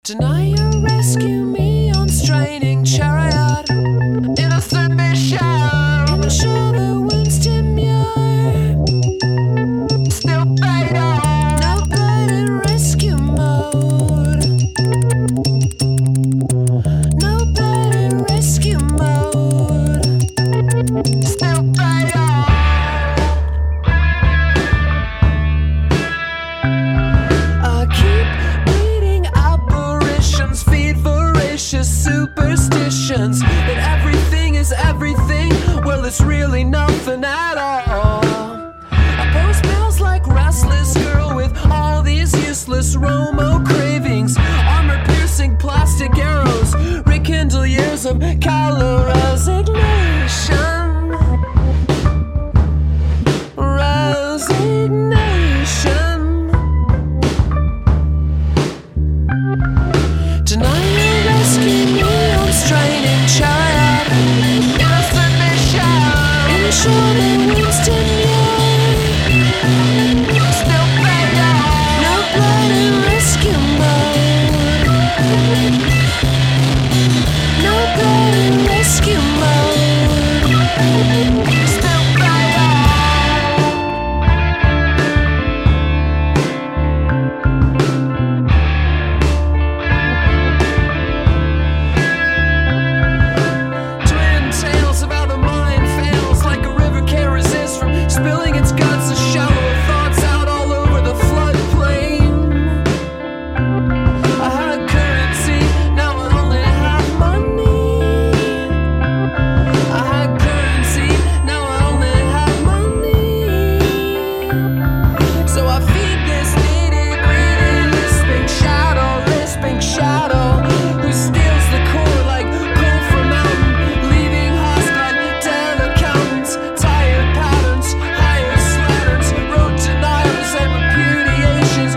Deny you rescue me on straining chariot. Innocent mission. I'm sure the wounds demure. Still fatal. No blood in rescue mode. No blood in rescue mode. Still fatal. I keep reading apparitions, feed voracious superstitions that everything is everything. Well, it's really nothing at all. I post bills like restless girl with all these useless Romo cravings. Armor-piercing plastic arrows rekindle years of callow resignation. Deny you rescue me on straining chariot. Innocent mission. Ensure the wounds demure. Still fatal. No blood in rescue mode. No blood in rescue mode. Still fatal. Twin tales of how the mind fails, like a river can't resist from spilling its guts of shallow thoughts out all over the floodplain. I had currency, now I only have money. I had currency, now I only have money. So I feed this nitty-gritty lisping shadow, who steals the core like coal from mountain, leaving husk like dead accountants, tired patterns, higher slatterns, road denials and repudiations.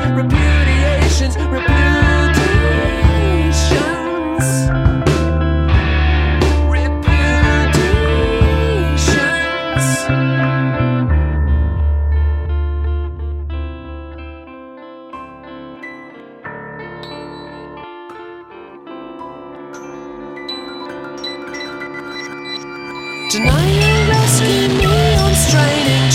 Deny you rescue me on straining